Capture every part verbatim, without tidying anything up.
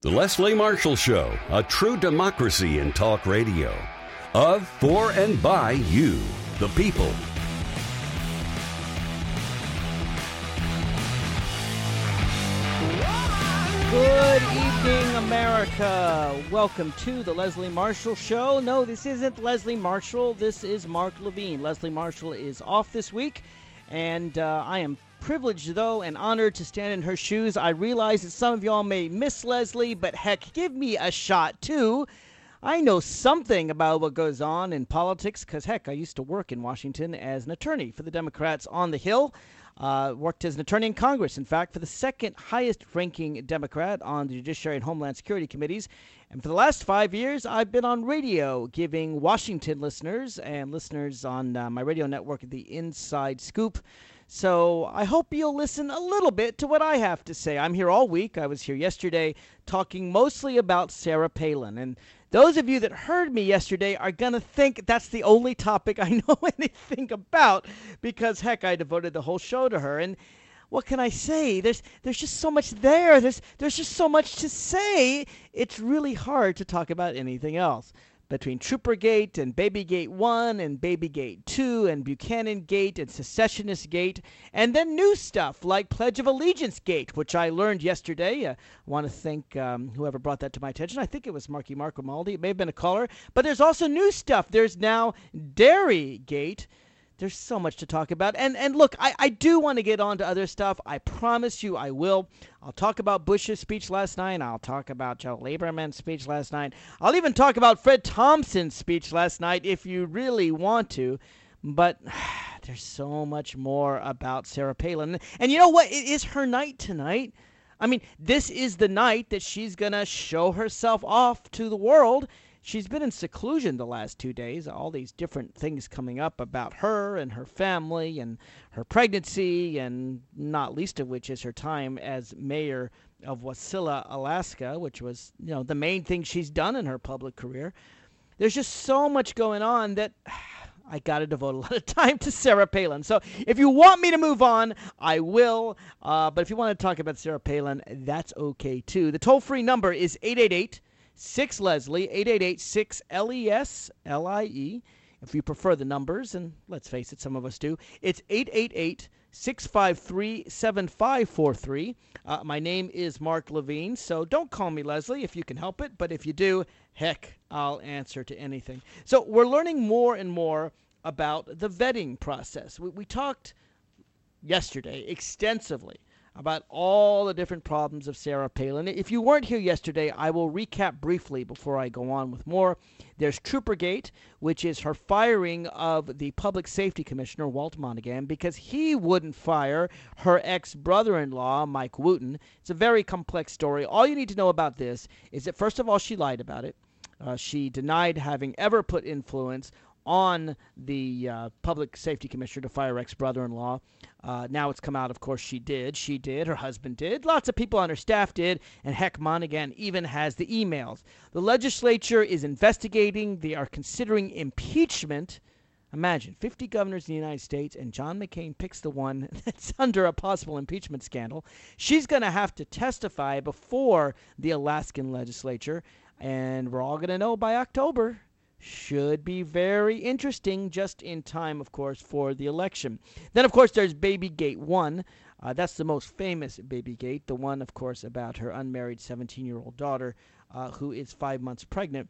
The Leslie Marshall Show, a true democracy in talk radio. Of, for, and by you, the people. Good evening, America. Welcome to the Leslie Marshall Show. No, this isn't Leslie Marshall. This is Mark Levine. Leslie Marshall is off this week, and uh, I am privileged, though, and honored to stand in her shoes. I realize that some of y'all may miss Leslie, but heck, give me a shot, too. I know something about what goes on in politics because, heck, I used to work in Washington as an attorney for the Democrats on the Hill. Uh, worked as an attorney in Congress, in fact, for the second highest-ranking Democrat on the Judiciary and Homeland Security Committees. And for the last five years, I've been on radio giving Washington listeners and listeners on uh, my radio network the Inside Scoop. So I hope you'll listen a little bit to what I have to say. I'm here all week. I was here yesterday talking mostly about Sarah Palin. And those of you that heard me yesterday are going to think that's the only topic I know anything about because, heck, I devoted the whole show to her. And what can I say? There's there's just so much there. There's, there's just so much to say. It's really hard to talk about anything else. Between Troopergate and Babygate one and Babygate two and Buchanan Gate and Secessionist Gate, and then new stuff like Pledge of Allegiance Gate, which I learned yesterday. Uh, I want to thank um, whoever brought that to my attention. I think it was Marky Mark Romaldi. It may have been a caller. But there's also new stuff. There's now Dairy Gate. There's so much to talk about. And and look, I, I do want to get on to other stuff. I promise you I will. I'll talk about Bush's speech last night. I'll talk about Joe Lieberman's speech last night. I'll even talk about Fred Thompson's speech last night if you really want to. But there's so much more about Sarah Palin. And you know what? It is her night tonight. I mean, this is the night that she's going to show herself off to the world. She's been in seclusion the last two days, all these different things coming up about her and her family and her pregnancy, and not least of which is her time as mayor of Wasilla, Alaska, which was, you know, the main thing she's done in her public career. There's just so much going on that I got to devote a lot of time to Sarah Palin. So if you want me to move on, I will. Uh, but if you want to talk about Sarah Palin, that's okay, too. The toll-free number is eight eight eight, six Leslie, eight eight eight, six L E S L I E. If you prefer the numbers, and let's face it, some of us do, it's eight eight eight, six five three, seven five four three. Uh, my name is Mark Levine, so don't call me Leslie if you can help it, but if you do, heck, I'll answer to anything. So we're learning more and more about the vetting process. We, we talked yesterday extensively about all the different problems of Sarah Palin. If you weren't here yesterday, I will recap briefly before I go on with more. There's Troopergate, which is her firing of the Public Safety Commissioner, Walt Monaghan, because he wouldn't fire her ex-brother-in-law, Mike Wooten. It's a very complex story. All you need to know about this is that, first of all, she lied about it. Uh, she denied having ever put influence on the uh, Public Safety Commissioner to fire ex-brother-in-law. Uh, now it's come out, of course, she did. She did. Her husband did. Lots of people on her staff did. And heck, Monaghan even has the emails. The legislature is investigating. They are considering impeachment. Imagine, fifty governors in the United States, and John McCain picks the one that's under a possible impeachment scandal. She's going to have to testify before the Alaskan legislature, and we're all going to know by October. Should be very interesting, just in time, of course, for the election. Then, of course, there's Babygate one. Uh, that's the most famous Babygate, the one, of course, about her unmarried seventeen-year-old daughter uh, who is five months pregnant.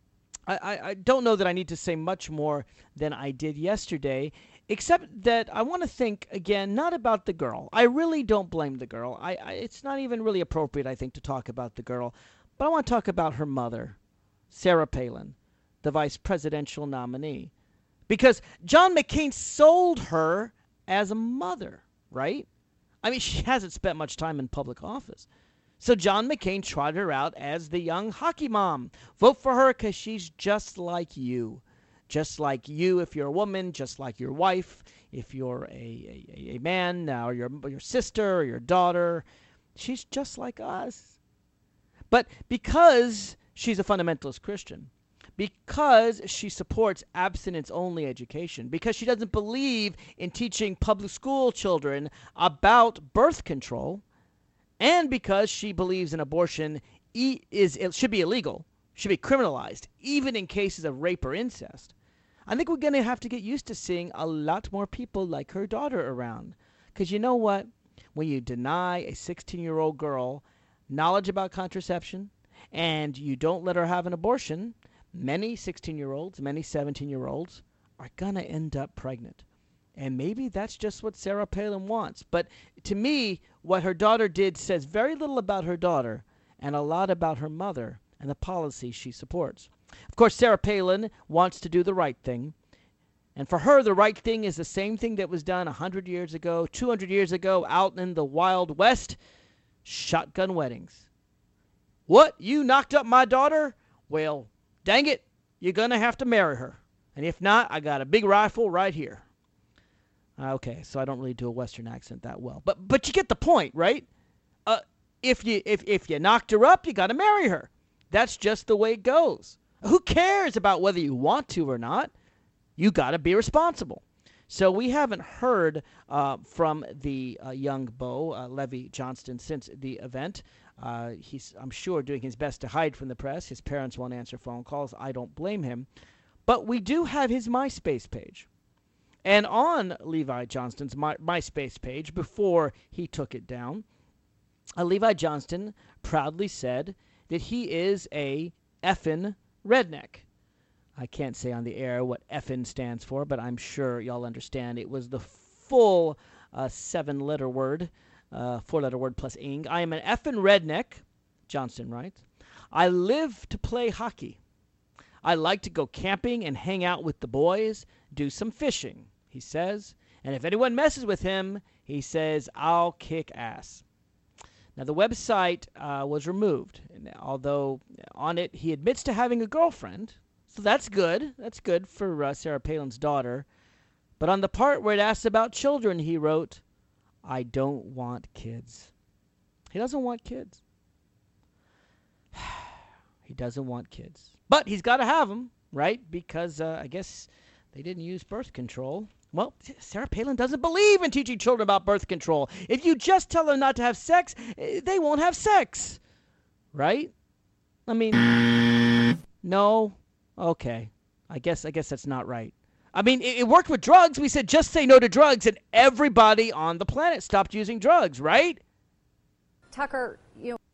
I, I, I don't know that I need to say much more than I did yesterday, except that I want to think, again, not about the girl. I really don't blame the girl. I, I It's not even really appropriate, I think, to talk about the girl. But I want to talk about her mother, Sarah Palin, the vice presidential nominee. Because John McCain sold her as a mother, right? I mean, she hasn't spent much time in public office. So John McCain trotted her out as the young hockey mom. Vote for her because she's just like you. Just like you if you're a woman, just like your wife, if you're a, a, a man, or your, your sister or your daughter. She's just like us. But because she's a fundamentalist Christian, because she supports abstinence-only education, because she doesn't believe in teaching public school children about birth control, and because she believes in abortion e- is it should be illegal, should be criminalized, even in cases of rape or incest. I think we're going to have to get used to seeing a lot more people like her daughter around. Because you know what? When you deny a sixteen-year-old girl knowledge about contraception and you don't let her have an abortion, many sixteen-year-olds, many seventeen-year-olds are going to end up pregnant. And maybe that's just what Sarah Palin wants. But to me, what her daughter did says very little about her daughter and a lot about her mother and the policies she supports. Of course, Sarah Palin wants to do the right thing. And for her, the right thing is the same thing that was done one hundred years ago, two hundred years ago, out in the Wild West. Shotgun weddings. What? You knocked up my daughter? Well, dang it, you're going to have to marry her. And if not, I got a big rifle right here. Okay, so I don't really do a Western accent that well. But but you get the point, right? Uh, if you if, if you knocked her up, you got to marry her. That's just the way it goes. Who cares about whether you want to or not? You got to be responsible. So we haven't heard uh, from the uh, young beau, uh, Levy Johnston, since the event. Uh, he's, I'm sure, doing his best to hide from the press. His parents won't answer phone calls. I don't blame him. But we do have his MySpace page. And on Levi Johnston's My, MySpace page, before he took it down, uh, Levi Johnston proudly said that he is a effin' redneck. I can't say on the air what effin' stands for, but I'm sure y'all understand. It was the full uh, seven-letter word, uh, four-letter word plus ing. I am an effin' redneck, Johnston writes. I live to play hockey. I like to go camping and hang out with the boys, do some fishing, he says. And if anyone messes with him, he says, I'll kick ass. Now, the website uh, was removed, and although on it he admits to having a girlfriend, so that's good. That's good for uh, Sarah Palin's daughter. But on the part where it asks about children, he wrote, I don't want kids. He doesn't want kids. He doesn't want kids. But he's got to have them, right? Because uh, I guess they didn't use birth control. Well, Sarah Palin doesn't believe in teaching children about birth control. If you just tell them not to have sex, they won't have sex. Right? I mean, no. Okay. I guess I guess that's not right. I mean, it, it worked with drugs. We said just say no to drugs, and everybody on the planet stopped using drugs, right? Tucker, you know.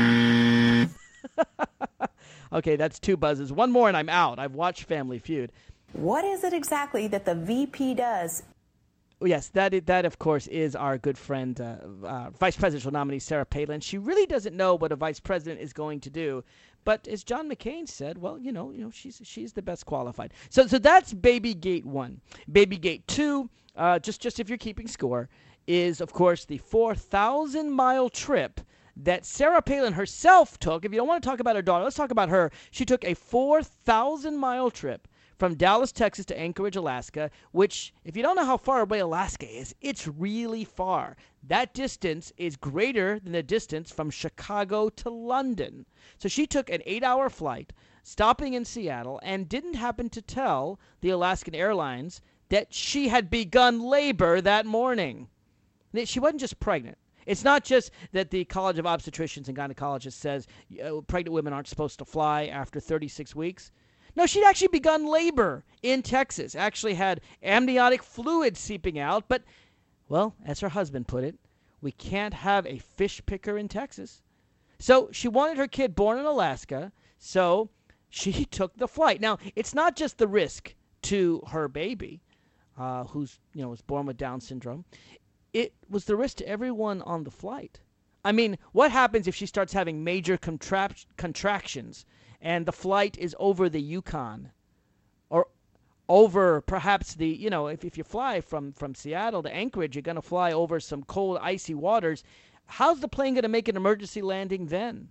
Okay, that's two buzzes. One more and I'm out. I've watched Family Feud. What is it exactly that the V P does? Yes, that, is, that of course, is our good friend, uh, uh, Vice Presidential nominee Sarah Palin. She really doesn't know what a vice president is going to do. But as John McCain said, well, you know, you know, she's she's the best qualified. So so that's Babygate one. Babygate two, uh, just, just if you're keeping score, is, of course, the four thousand mile trip that Sarah Palin herself took. If you don't want to talk about her daughter, let's talk about her. She took a four thousand mile trip from Dallas, Texas to Anchorage, Alaska, which, if you don't know how far away Alaska is, it's really far. That distance is greater than the distance from Chicago to London. So she took an eight-hour flight, stopping in Seattle, and didn't happen to tell the Alaskan Airlines that she had begun labor that morning. She wasn't just pregnant. It's not just that the College of Obstetricians and Gynecologists says uh, pregnant women aren't supposed to fly after thirty-six weeks. No, she'd actually begun labor in Texas, actually had amniotic fluid seeping out. But, well, as her husband put it, we can't have a fish picker in Texas. So she wanted her kid born in Alaska, so she took the flight. Now, it's not just the risk to her baby, uh, who's, you know, was born with Down syndrome. It was the risk to everyone on the flight. I mean, what happens if she starts having major contract- contractions and the flight is over the Yukon or over perhaps the, you know, if, if you fly from, from Seattle to Anchorage, you're going to fly over some cold, icy waters. How's the plane going to make an emergency landing then?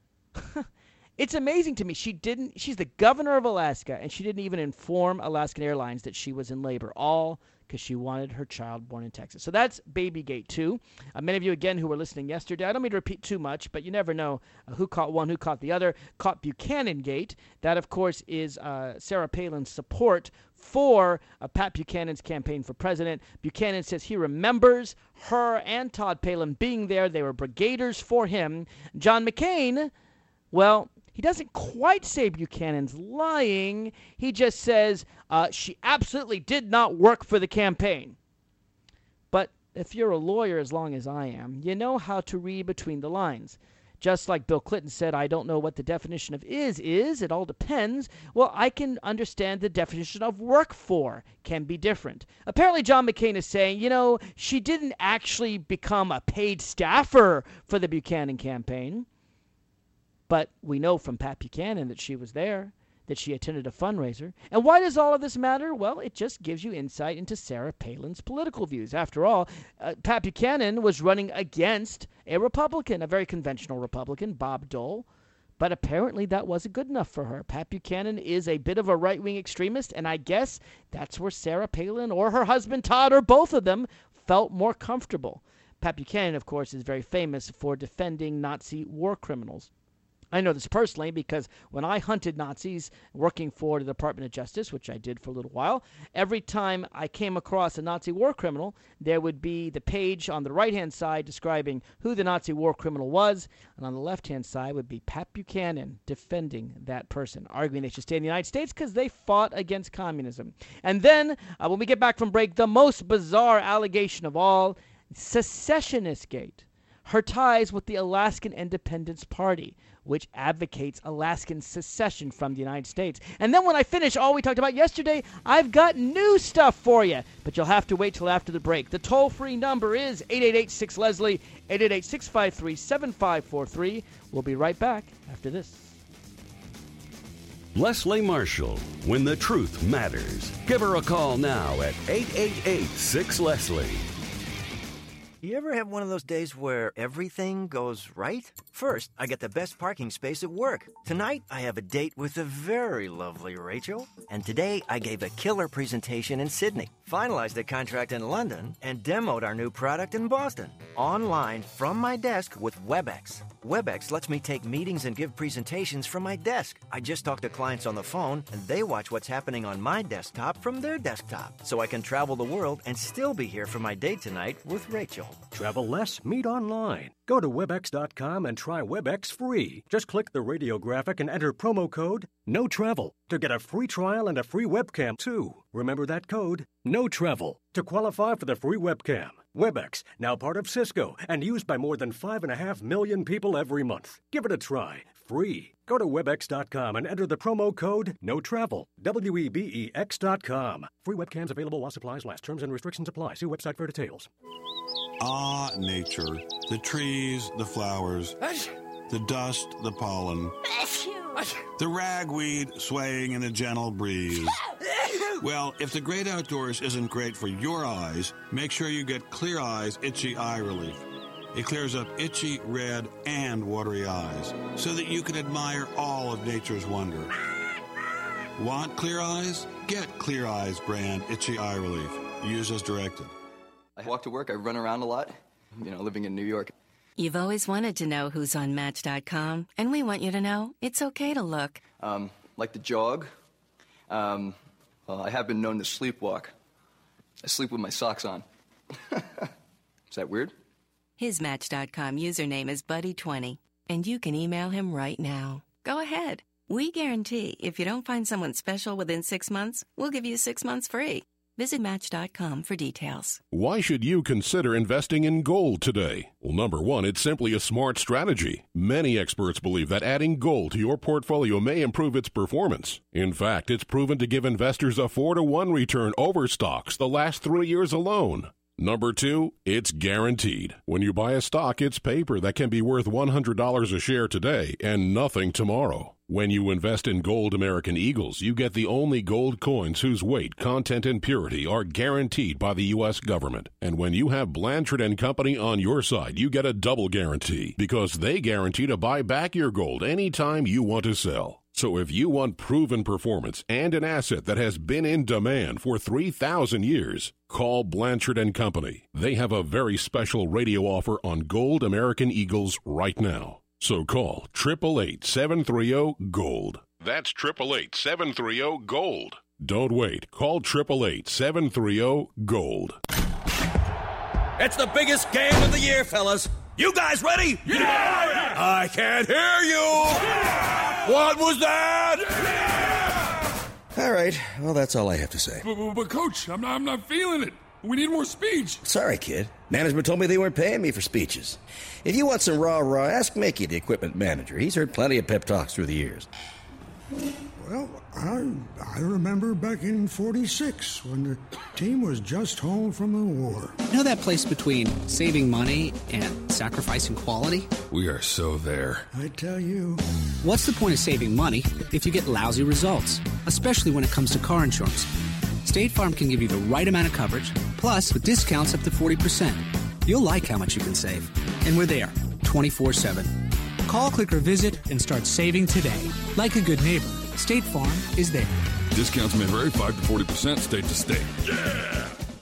It's amazing to me. She didn't, she's the governor of Alaska, and she didn't even inform Alaskan Airlines that she was in labor, all because she wanted her child born in Texas. So that's Babygate two. Uh, many of you, again, who were listening yesterday, I don't mean to repeat too much, but you never know uh, who caught one, who caught the other, caught Buchanan Gate. That, of course, is uh, Sarah Palin's support for uh, Pat Buchanan's campaign for president. Buchanan says he remembers her and Todd Palin being there. They were brigaders for him. John McCain Well, he doesn't quite say Buchanan's lying. He just says uh, she absolutely did not work for the campaign. But if you're a lawyer as long as I am, you know how to read between the lines. Just like Bill Clinton said, I don't know what the definition of is is, it all depends. Well, I can understand the definition of work for can be different. Apparently John McCain is saying, you know, she didn't actually become a paid staffer for the Buchanan campaign. But we know from Pat Buchanan that she was there, that she attended a fundraiser. And why does all of this matter? Well, it just gives you insight into Sarah Palin's political views. After all, uh, Pat Buchanan was running against a Republican, a very conventional Republican, Bob Dole. But apparently that wasn't good enough for her. Pat Buchanan is a bit of a right-wing extremist, and I guess that's where Sarah Palin or her husband Todd or both of them felt more comfortable. Pat Buchanan, of course, is very famous for defending Nazi war criminals. I know this personally because when I hunted Nazis working for the Department of Justice, which I did for a little while, every time I came across a Nazi war criminal, there would be the page on the right-hand side describing who the Nazi war criminal was, and on the left-hand side would be Pat Buchanan defending that person, arguing they should stay in the United States because they fought against communism. And then, uh, when we get back from break, the most bizarre allegation of all, Secessionist Gate. Her ties with the Alaskan Independence Party, which advocates Alaskan secession from the United States. And then when I finish all we talked about yesterday, I've got new stuff for you. But you'll have to wait till after the break. The toll-free number is eight eight eight, six, Leslie, eight eight eight, six five three, seven five four three. We'll be right back after this. Leslie Marshall, when the truth matters. Give her a call now at eight eight eight, six, Leslie. You ever have one of those days where everything goes right? First, I get the best parking space at work. Tonight, I have a date with the very lovely Rachel. And today, I gave a killer presentation in Sydney, finalized a contract in London, and demoed our new product in Boston. Online, from my desk with WebEx. WebEx lets me take meetings and give presentations from my desk. I just talk to clients on the phone, and they watch what's happening on my desktop from their desktop. So I can travel the world and still be here for my date tonight with Rachel. Travel less, meet online. Go to webex dot com and try WebEx free. Just click the radio graphic and enter promo code NOTRAVEL to get a free trial and a free webcam, too. Remember that code, NOTRAVEL, to qualify for the free webcam. WebEx, now part of Cisco and used by more than five point five million people every month. Give it a try, free. Go to webex dot com and enter the promo code NOTRAVEL, W E B E X dot com. Free webcams available while supplies last. Terms and restrictions apply. See website for details. Ah, nature. The trees, the flowers, the dust, the pollen, the ragweed swaying in a gentle breeze. Well, if the great outdoors isn't great for your eyes, make sure you get Clear Eyes Itchy Eye Relief. It clears up itchy, red, and watery eyes so that you can admire all of nature's wonder. Want clear eyes? Get Clear Eyes brand Itchy Eye Relief. Use as directed. I walk to work, I run around a lot, you know, living in New York. You've always wanted to know who's on Match dot com, and we want you to know it's okay to look. Um, like to jog. Um, well, I have been known to sleepwalk. I sleep with my socks on. Is that weird? His Match dot com username is Buddy twenty, and you can email him right now. Go ahead. We guarantee if you don't find someone special within six months, we'll give you six months free. Visit Match dot com for details. Why should you consider investing in gold today? Well, number one, it's simply a smart strategy. Many experts believe that adding gold to your portfolio may improve its performance. In fact, it's proven to give investors a four to one return over stocks the last three years alone. Number two, it's guaranteed. When you buy a stock, it's paper that can be worth one hundred dollars a share today and nothing tomorrow. When you invest in Gold American Eagles, you get the only gold coins whose weight, content, and purity are guaranteed by the U S government. And when you have Blanchard and Company on your side, you get a double guarantee because they guarantee to buy back your gold anytime you want to sell. So if you want proven performance and an asset that has been in demand for three thousand years, call Blanchard and Company. They have a very special radio offer on Gold American Eagles right now. So call eight eight eight, seven three zero, GOLD. That's eight eight eight, seven three zero, GOLD. Don't wait. Call eight eight eight, seven three zero, GOLD. It's the biggest game of the year, fellas. You guys ready? Yeah! yeah! I can't hear you! Yeah! What was that? Yeah! All right, well, that's all I have to say. But, but, but Coach, I'm not, I'm not feeling it. We need more speech. Sorry, kid. Management told me they weren't paying me for speeches. If you want some rah-rah, ask Mickey, the equipment manager. He's heard plenty of pep talks through the years. Well, I, I remember back in forty-six when the team was just home from the war. You know that place between saving money and sacrificing quality? We are so there. I tell you. What's the point of saving money if you get lousy results, especially when it comes to car insurance? State Farm can give you the right amount of coverage, plus with discounts up to forty percent. You'll like how much you can save. And we're there, twenty-four seven. Call, click, or visit and start saving today. Like a good neighbor, State Farm is there. Discounts may vary five to forty percent state to state. Yeah!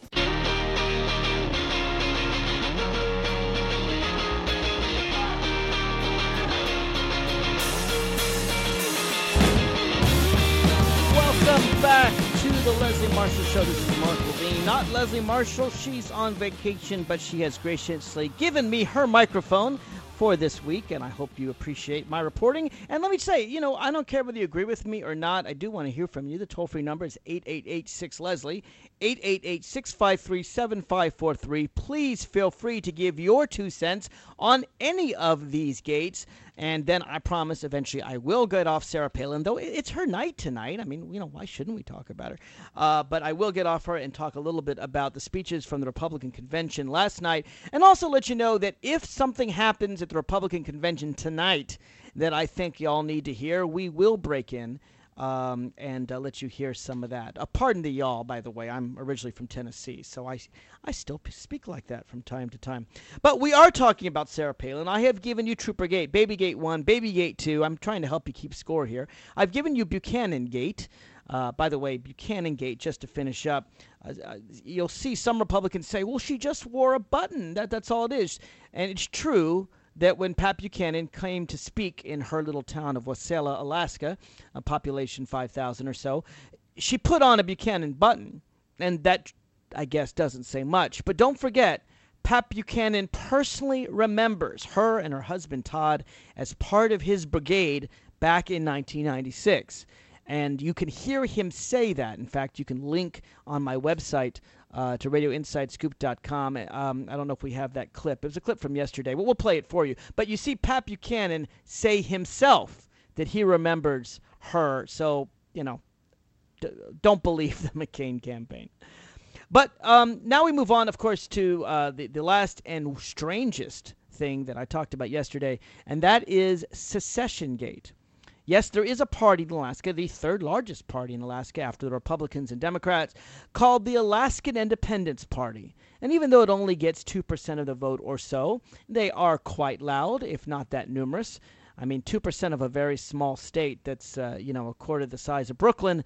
Welcome back to the Leslie Marshall Show. This is Mark Levine. Not Leslie Marshall. She's on vacation, but she has graciously given me her microphone for this week, and I hope you appreciate my reporting. And let me say, you know, I don't care whether you agree with me or not. I do want to hear from you. The toll-free number is eight eight eight six Leslie, eight eight eight, six five three, seven five four three. Please feel free to give your two cents on any of these gates. And then I promise eventually I will get off Sarah Palin, though it's her night tonight. I mean, you know, why shouldn't we talk about her? Uh, but I will get off her and talk a little bit about the speeches from the Republican convention last night, and also let you know that if something happens at the Republican convention tonight that I think y'all need to hear, we will break in um, and uh, let you hear some of that. Uh, pardon the y'all, by the way. I'm originally from Tennessee, so I, I still speak like that from time to time. But we are talking about Sarah Palin. I have given you Troopergate, Babygate one, Babygate two. I'm trying to help you keep score here. I've given you Buchanan Gate. Uh, by the way, Buchanan Gate, just to finish up, uh, uh, you'll see some Republicans say, well, she just wore a button. That That's all it is. And it's true that when Pat Buchanan came to speak in her little town of Wasilla, Alaska, a population five thousand or so, she put on a Buchanan button, and that, I guess, doesn't say much. But don't forget, Pat Buchanan personally remembers her and her husband Todd as part of his brigade back in nineteen ninety-six. And you can hear him say that. In fact, you can link on my website uh, to radio inside scoop dot com. Um, I don't know if we have that clip. It was a clip from yesterday. Well, we'll play it for you. But you see Pat Buchanan say himself that he remembers her. So, you know, d- don't believe the McCain campaign. But um, now we move on, of course, to uh, the, the last and strangest thing that I talked about yesterday, and that is Secession Gate. Yes, there is a party in Alaska, the third largest party in Alaska after the Republicans and Democrats, called the Alaskan Independence Party. And even though it only gets two percent of the vote or so, they are quite loud, if not that numerous. I mean, two percent of a very small state that's, uh, you know, a quarter the size of Brooklyn,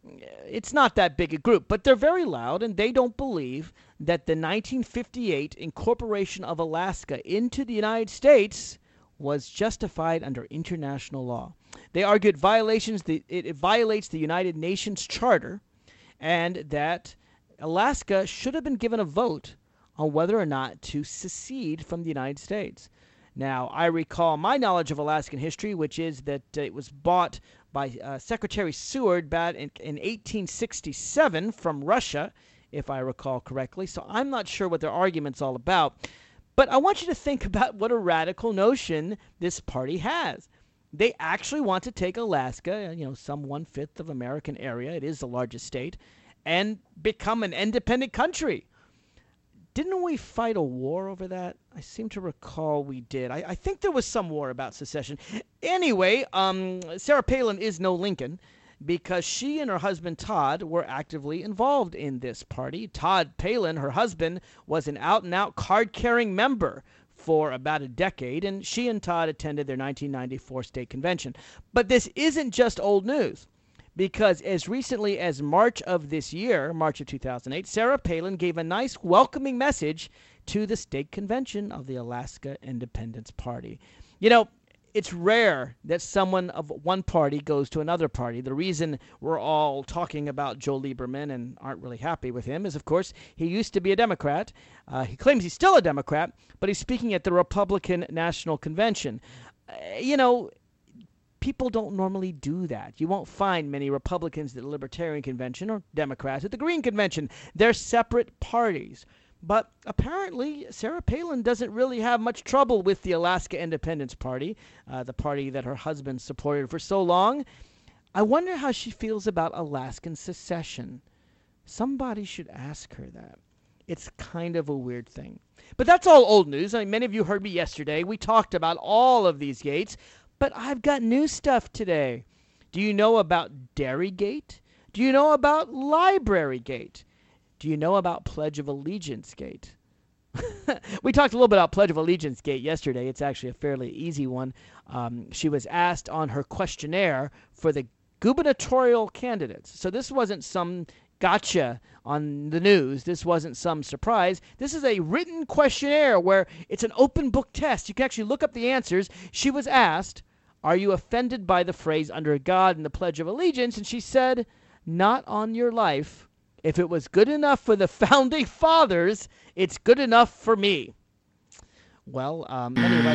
it's not that big a group. But they're very loud, and they don't believe that the nineteen fifty-eight incorporation of Alaska into the United States was justified under international law. They argued violations the, it, it violates the United Nations Charter, and that Alaska should have been given a vote on whether or not to secede from the United States. Now, I recall my knowledge of Alaskan history, which is that uh, it was bought by uh, Secretary Seward back in, in eighteen sixty-seven from Russia, if I recall correctly. So I'm not sure what their argument's all about. But I want you to think about what a radical notion this party has. They actually want to take Alaska, you know, some one-fifth of American area, it is the largest state, and become an independent country. Didn't we fight a war over that? I seem to recall we did. I, I think there was some war about secession. Anyway, um, Sarah Palin is no Lincoln, because she and her husband Todd were actively involved in this party. Todd Palin, her husband, was an out-and-out card-carrying member for about a decade, and she and Todd attended their nineteen ninety-four state convention. But this isn't just old news, because as recently as March of this year, March of two thousand eight, Sarah Palin gave a nice welcoming message to the state convention of the Alaska Independence Party. You know, it's rare that someone of one party goes to another party. The reason we're all talking about Joe Lieberman and aren't really happy with him is, of course, he used to be a Democrat. Uh, he claims he's still a Democrat, but he's speaking at the Republican National Convention. Uh, you know, people don't normally do that. You won't find many Republicans at the Libertarian Convention or Democrats at the Green Convention. They're separate parties. But apparently, Sarah Palin doesn't really have much trouble with the Alaska Independence Party, uh, the party that her husband supported for so long. I wonder how she feels about Alaskan secession. Somebody should ask her that. It's kind of a weird thing. But that's all old news. I mean, many of you heard me yesterday. We talked about all of these gates. But I've got new stuff today. Do you know about Dairygate? Do you know about Librarygate? Do you know about Pledge of Allegiance Gate? We talked a little bit about Pledge of Allegiance Gate yesterday. It's actually a fairly easy one. Um, she was asked on her questionnaire for the gubernatorial candidates. So this wasn't some gotcha on the news. This wasn't some surprise. This is a written questionnaire where it's an open book test. You can actually look up the answers. She was asked, are you offended by the phrase under God and the Pledge of Allegiance? And she said, not on your life. If it was good enough for the Founding Fathers, it's good enough for me. Well, um, many of us...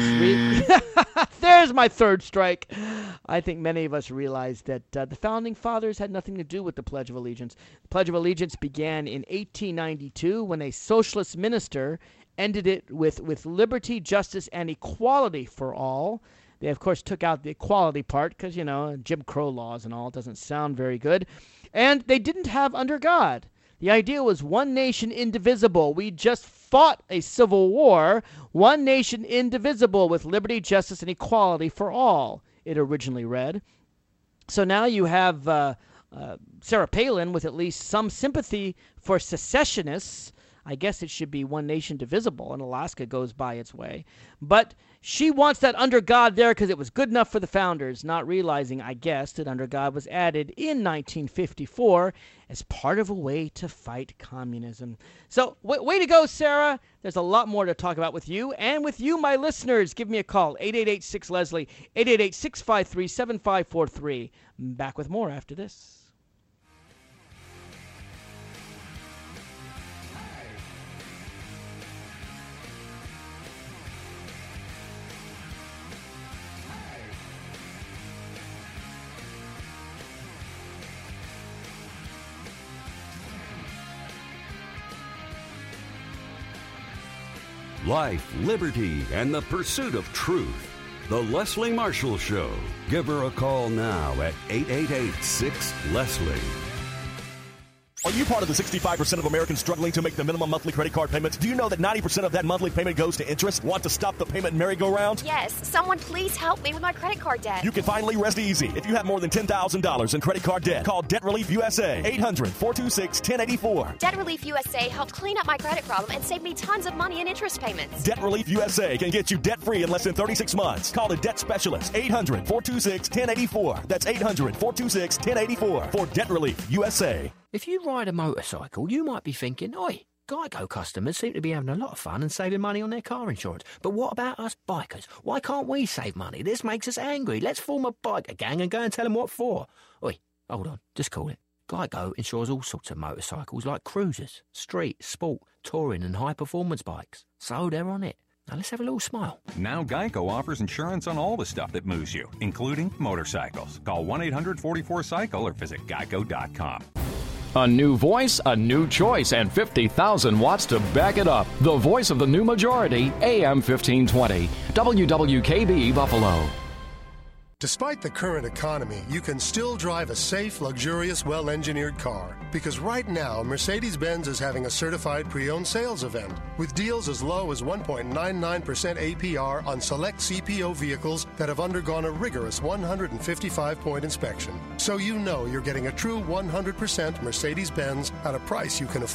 Re- There's my third strike. I think many of us realize that uh, the Founding Fathers had nothing to do with the Pledge of Allegiance. The Pledge of Allegiance began in eighteen ninety-two when a socialist minister ended it with, with liberty, justice, and equality for all. They, of course, took out the equality part because, you know, Jim Crow laws and all. It doesn't sound very good. And they didn't have under God. The idea was one nation indivisible. We just fought a civil war. One nation indivisible with liberty, justice, and equality for all, it originally read. So now you have uh, uh, Sarah Palin with at least some sympathy for secessionists. I guess it should be one nation divisible, and Alaska goes by its way. But she wants that under God there because it was good enough for the founders, not realizing, I guess, that under God was added in nineteen fifty-four as part of a way to fight communism. So, w- way to go, Sarah. There's a lot more to talk about with you and with you, my listeners. Give me a call, eight eight eight, six, Leslie, eight eight eight, six five three, seven five four three. Back with more after this. Life, liberty, and the pursuit of truth. The Leslie Marshall Show. Give her a call now at eight eight eight, six, Leslie. Are you part of the sixty-five percent of Americans struggling to make the minimum monthly credit card payments? Do you know that ninety percent of that monthly payment goes to interest? Want to stop the payment merry-go-round? Yes. Someone please help me with my credit card debt. You can finally rest easy. If you have more than ten thousand dollars in credit card debt, call Debt Relief U S A, eight hundred, four two six, one zero eight four. Debt Relief U S A helped clean up my credit problem and saved me tons of money in interest payments. Debt Relief U S A can get you debt-free in less than thirty-six months. Call the debt specialist, eight hundred, four two six, one zero eight four. That's eight hundred, four two six, one zero eight four for Debt Relief U S A. If you ride a motorcycle, you might be thinking, oi, Geico customers seem to be having a lot of fun and saving money on their car insurance. But what about us bikers? Why can't we save money? This makes us angry. Let's form a biker gang and go and tell them what for. Oi, hold on, just call it. Geico insures all sorts of motorcycles like cruisers, street, sport, touring and high-performance bikes. So they're on it. Now let's have a little smile. Now Geico offers insurance on all the stuff that moves you, including motorcycles. Call one eight hundred, four four, cycle or visit geico dot com. A new voice, a new choice, and fifty thousand watts to back it up. The voice of the new majority, A M fifteen twenty, W W K B Buffalo. Despite the current economy, you can still drive a safe, luxurious, well-engineered car. Because right now, Mercedes-Benz is having a certified pre-owned sales event with deals as low as one point nine nine percent A P R on select C P O vehicles that have undergone a rigorous one hundred fifty-five point inspection. So you know you're getting a true one hundred percent Mercedes-Benz at a price you can afford.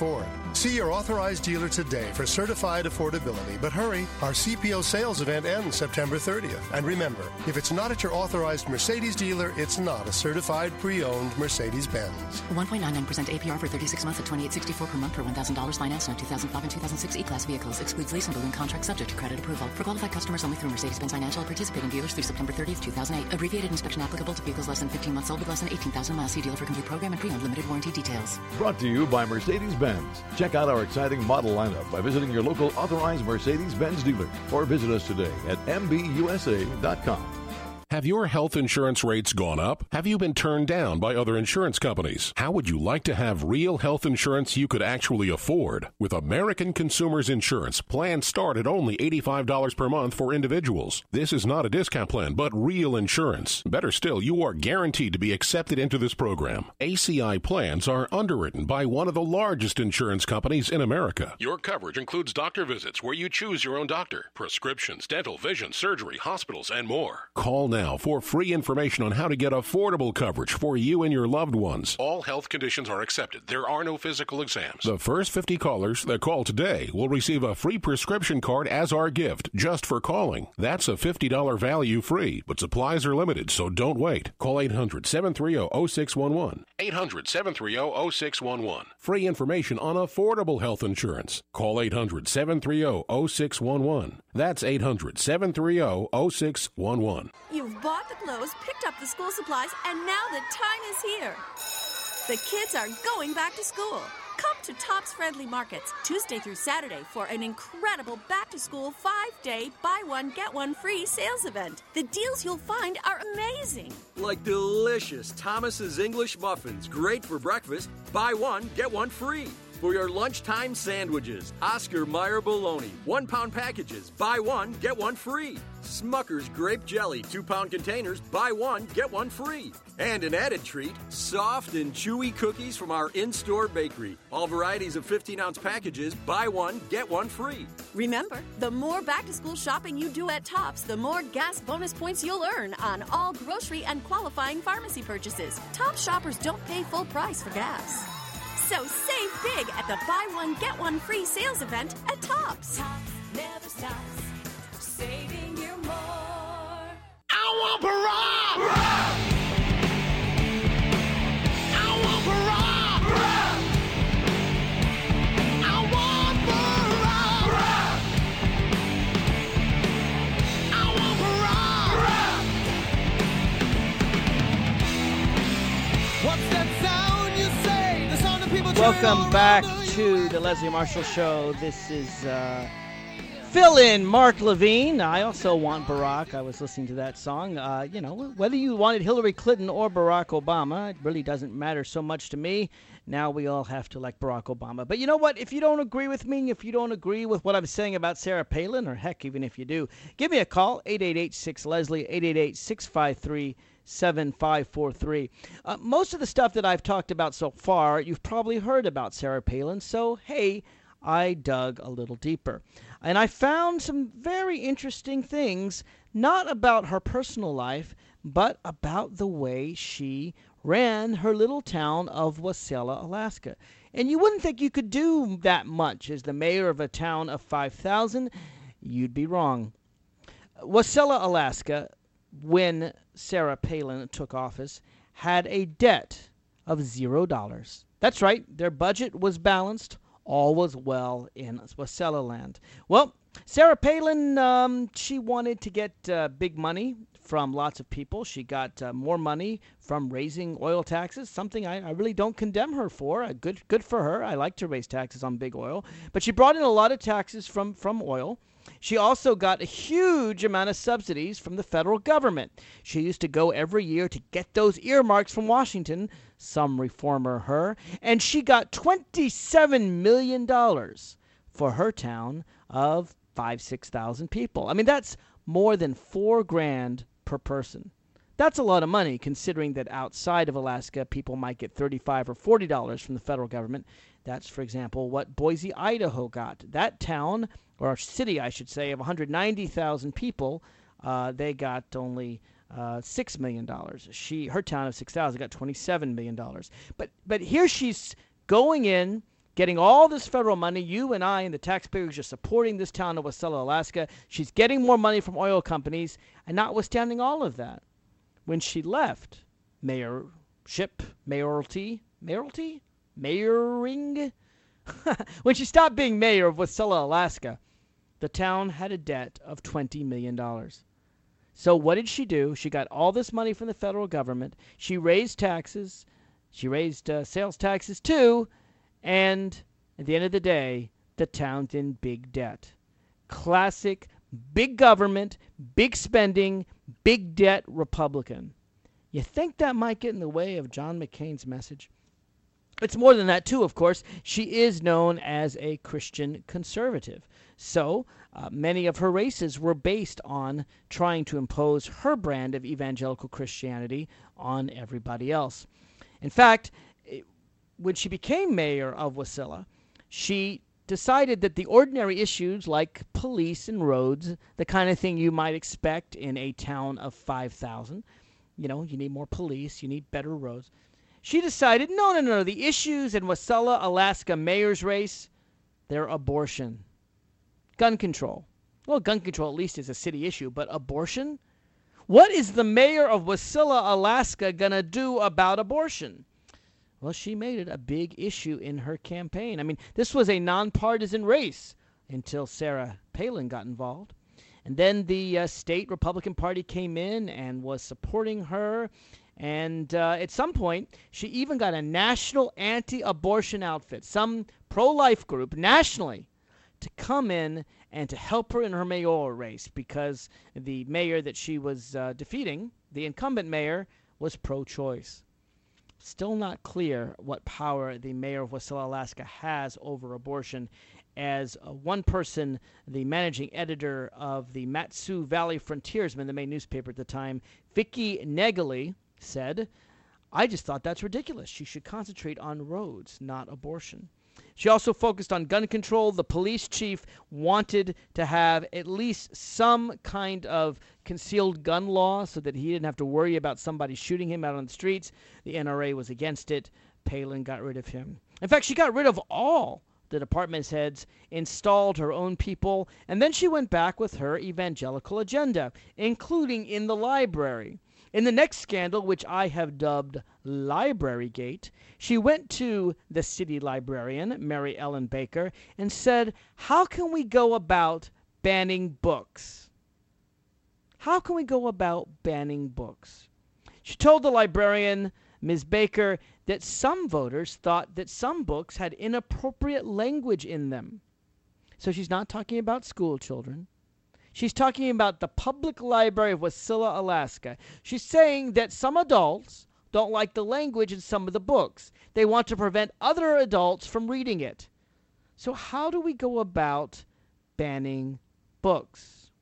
See your authorized dealer today for certified affordability. But hurry, our C P O sales event ends September thirtieth. And remember, if it's not at your authorized Mercedes dealer, it's not a certified pre-owned Mercedes-Benz. one point nine nine percent A P R for thirty-six months at twenty-eight sixty-four per month per one thousand dollars finance on two thousand five and two thousand six E-Class vehicles. Excludes lease and balloon contract subject to credit approval. For qualified customers only through Mercedes-Benz Financial, participating dealers through September thirtieth, two thousand eight. Abbreviated inspection applicable to vehicles less than fifteen months old with less than eighteen thousand miles. See dealer for complete program and pre-owned limited warranty details. Brought to you by Mercedes-Benz. Check out our exciting model lineup by visiting your local authorized Mercedes-Benz dealer or visit us today at m b u s a dot com. Have your health insurance rates gone up? Have you been turned down by other insurance companies? How would you like to have real health insurance you could actually afford? With American Consumers Insurance, plans start at only eighty-five dollars per month for individuals. This is not a discount plan, but real insurance. Better still, you are guaranteed to be accepted into this program. A C I plans are underwritten by one of the largest insurance companies in America. Your coverage includes doctor visits where you choose your own doctor, prescriptions, dental, vision, surgery, hospitals, and more. Call now for free information on how to get affordable coverage for you and your loved ones. All health conditions are accepted. There are no physical exams. The first fifty callers that call today will receive a free prescription card as our gift just for calling. That's a fifty dollars value free, but supplies are limited, so don't wait. Call eight hundred, seven three zero, zero six one one. eight hundred, seven three zero, zero six one one. Free information on affordable health insurance. Call eight hundred, seven three zero, zero six one one. That's eight hundred, seven three zero, zero six one one. You've bought the clothes, picked up the school supplies, and now the time is here. The kids are going back to school. Come to Tops Friendly Markets Tuesday through Saturday for an incredible back-to-school five-day buy-one-get-one-free sales event. The deals you'll find are amazing. Like delicious Thomas's English muffins, great for breakfast. Buy one, get one free. For your lunchtime sandwiches, Oscar Mayer bologna, one-pound packages, buy one, get one free. Smucker's grape jelly, two-pound containers, buy one, get one free. And an added treat, soft and chewy cookies from our in-store bakery. All varieties of fifteen-ounce packages, buy one, get one free. Remember, the more back-to-school shopping you do at Tops, the more gas bonus points you'll earn on all grocery and qualifying pharmacy purchases. Tops shoppers don't pay full price for gas. So save big at the buy one, get one free sales event at Tops. Tops never stops, saving you more. I want Barack! I want Barack! I want Barack! I want Barack! What's that sound you say? The sound of people. Welcome back to the Leslie Marshall Show. This is uh, fill-in Mark Levine. I also want Barack. I was listening to that song. Uh, you know, whether you wanted Hillary Clinton or Barack Obama, it really doesn't matter so much to me. Now we all have to elect Barack Obama. But you know what? If you don't agree with me, if you don't agree with what I'm saying about Sarah Palin, or heck, even if you do, give me a call, eight eight eight, six, Leslie, eight eight eight, six five three, seven five four three. Uh, most of the stuff that I've talked about so far, you've probably heard about Sarah Palin, so hey, I dug a little deeper. And I found some very interesting things, not about her personal life, but about the way she ran her little town of Wasilla, Alaska. And you wouldn't think you could do that much as the mayor of a town of five thousand. You'd be wrong. Wasilla, Alaska, when Sarah Palin took office, had a debt of zero dollars. That's right, their budget was balanced. All was well in Wasilla land. Well, Sarah Palin, um, she wanted to get uh, big money from lots of people. She got uh, more money from raising oil taxes, something I, I really don't condemn her for. Uh, good, good for her. I like to raise taxes on big oil. But she brought in a lot of taxes from, from oil. She also got a huge amount of subsidies from the federal government. She used to go every year to get those earmarks from Washington, some reformer her, and she got twenty-seven million dollars for her town of five, six thousand people. I mean, that's more than four grand per person. That's a lot of money, considering that outside of Alaska, people might get thirty-five or forty dollars from the federal government. That's, for example, what Boise, Idaho got. That town, or city, I should say, of one hundred ninety thousand people, uh, they got only uh, six million dollars. She, her town of six thousand got twenty-seven million dollars. But, but here she's going in getting all this federal money. You and I and the taxpayers are supporting this town of Wasilla, Alaska. She's getting more money from oil companies. And notwithstanding all of that, when she left mayorship, mayoralty, mayoralty, mayoring, when she stopped being mayor of Wasilla, Alaska, the town had a debt of twenty million dollars. So what did she do? She got all this money from the federal government. She raised taxes. She raised uh, sales taxes too. And at the end of the day, the town's in big debt. Classic big government, big spending, big debt Republican. You think that might get in the way of John McCain's message? It's more than that, too, of course. She is known as a Christian conservative. So uh, many of her races were based on trying to impose her brand of evangelical Christianity on everybody else. In fact, it, when she became mayor of Wasilla, she decided that the ordinary issues like police and roads, the kind of thing you might expect in a town of five thousand, you know, you need more police, you need better roads. She decided, no, no, no, the issues in Wasilla, Alaska mayor's race, they're abortion, gun control. Well, gun control at least is a city issue, but abortion? What is the mayor of Wasilla, Alaska going to do about abortion? Well, she made it a big issue in her campaign. I mean, this was a nonpartisan race until Sarah Palin got involved. And then the uh, state Republican Party came in and was supporting her. And uh, at some point, she even got a national anti-abortion outfit, some pro-life group nationally, to come in and to help her in her mayoral race because the mayor that she was uh, defeating, the incumbent mayor, was pro-choice. Still not clear what power the mayor of Wasilla, Alaska has over abortion. As uh, one person, the managing editor of the Mat-Su Valley Frontiersman, the main newspaper at the time, Vicky Negley, said, I just thought that's ridiculous. She should concentrate on roads, not abortion. She also focused on gun control. The police chief wanted to have at least some kind of concealed gun law so that he didn't have to worry about somebody shooting him out on the streets. The N R A was against it. Palin got rid of him. In fact, she got rid of all the department's heads, installed her own people, and then she went back with her evangelical agenda, including in the library. In the next scandal, which I have dubbed Librarygate, she went to the city librarian, Mary Ellen Baker, and said, how can we go about banning books? How can we go about banning books? She told the librarian, Miz Baker, that some voters thought that some books had inappropriate language in them. So she's not talking about school children. She's talking about the public library of Wasilla, Alaska. She's saying that some adults don't like the language in some of the books. They want to prevent other adults from reading it. So how do we go about banning books?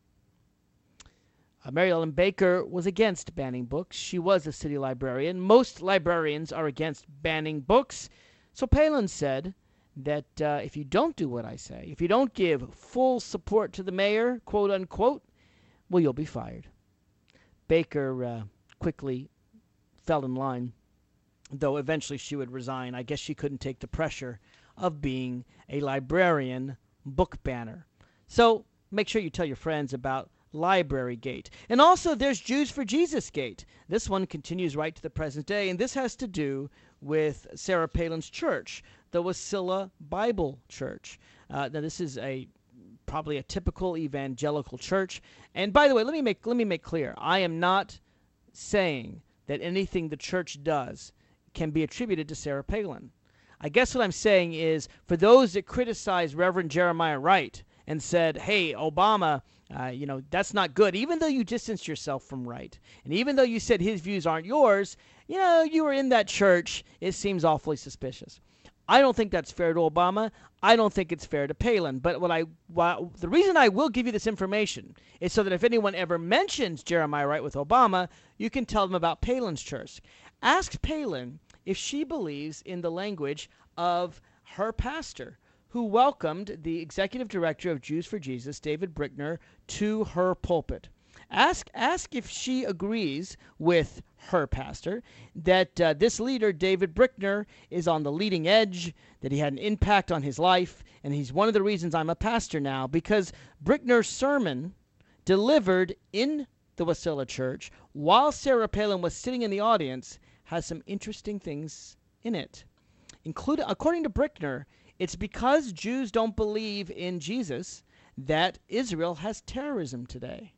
Uh, Mary Ellen Baker was against banning books. She was a city librarian. Most librarians are against banning books. So Palin said that uh, if you don't do what I say, if you don't give full support to the mayor, quote unquote, well, you'll be fired. Baker uh, quickly fell in line, though eventually she would resign. I guess she couldn't take the pressure of being a librarian book banner. So make sure you tell your friends about Librarygate. And also there's Jews for Jesus Gate. This one continues right to the present day, and this has to do with Sarah Palin's church, the Wasilla Bible Church. Uh, now this is a probably a typical evangelical church. And by the way, let me make let me make clear, I am not saying that anything the church does can be attributed to Sarah Palin. I guess what I'm saying is, for those that criticize Reverend Jeremiah Wright and said, hey, Obama, uh, you know, that's not good, even though you distanced yourself from Wright, and even though you said his views aren't yours, you know, you were in that church, it seems awfully suspicious. I don't think that's fair to Obama. I don't think it's fair to Palin. But what I, what, the reason I will give you this information is so that if anyone ever mentions Jeremiah Wright with Obama, you can tell them about Palin's church. Ask Palin if she believes in the language of her pastor, who welcomed the executive director of Jews for Jesus, David Brickner, to her pulpit. Ask ask if she agrees with her pastor that uh, this leader, David Brickner, is on the leading edge, that he had an impact on his life, and he's one of the reasons I'm a pastor now, because Brickner's sermon delivered in the Wasilla Church while Sarah Palin was sitting in the audience has some interesting things in it. Including, according to Brickner, it's because Jews don't believe in Jesus that Israel has terrorism today.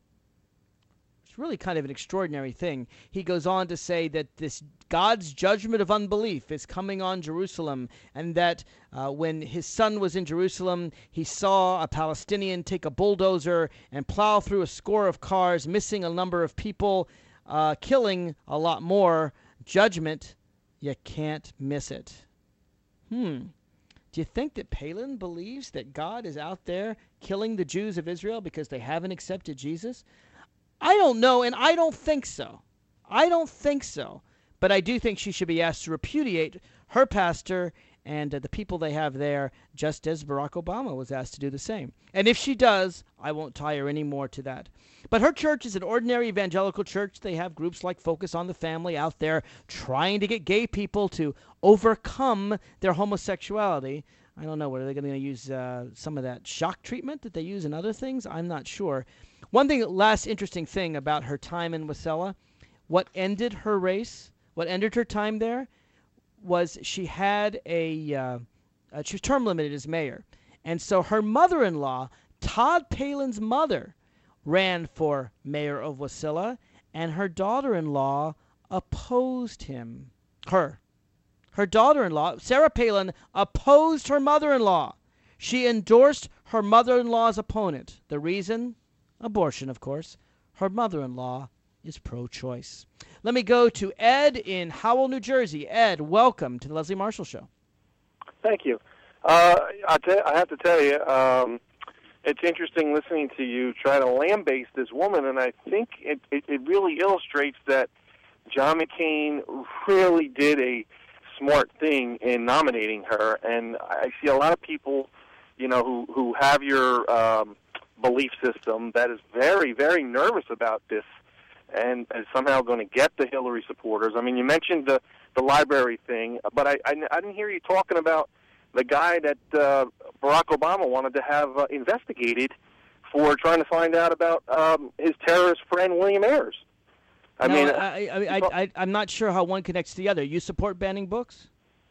It's really kind of an extraordinary thing. He goes on to say that this God's judgment of unbelief is coming on Jerusalem, and that uh, when his son was in Jerusalem, he saw a Palestinian take a bulldozer and plow through a score of cars, missing a number of people, uh, killing a lot more. Judgment, you can't miss it. Hmm. Do you think that Palin believes that God is out there killing the Jews of Israel because they haven't accepted Jesus? I don't know, and I don't think so. I don't think so. But I do think she should be asked to repudiate her pastor and uh, the people they have there, just as Barack Obama was asked to do the same. And if she does, I won't tie her any more to that. But her church is an ordinary evangelical church. They have groups like Focus on the Family out there trying to get gay people to overcome their homosexuality. I don't know, what are they going to use uh, some of that shock treatment that they use in other things? I'm not sure. One thing, last interesting thing about her time in Wasilla, what ended her race, what ended her time there, was she had a, uh, uh, she was term limited as mayor. And so her mother-in-law, Todd Palin's mother, ran for mayor of Wasilla, and her daughter-in-law opposed him. Her. Her daughter-in-law, Sarah Palin, opposed her mother-in-law. She endorsed her mother-in-law's opponent. The reason? Abortion, of course. Her mother-in-law is pro-choice. Let me go to Ed in Howell, New Jersey. Ed, welcome to the Leslie Marshall Show. Thank you. Uh, I, te- I have to tell you, um, it's interesting listening to you try to lambaste this woman, and I think it, it, it really illustrates that John McCain really did a smart thing in nominating her. And I see a lot of people, you know, who, who have your um, belief system that is very, very nervous about this and is somehow going to get the Hillary supporters. I mean, you mentioned the, the library thing, but I, I, I didn't hear you talking about the guy that uh, Barack Obama wanted to have uh, investigated for trying to find out about um, his terrorist friend, William Ayers. I no, mean, I, I, I, I, I'm not sure how one connects to the other. You support banning books?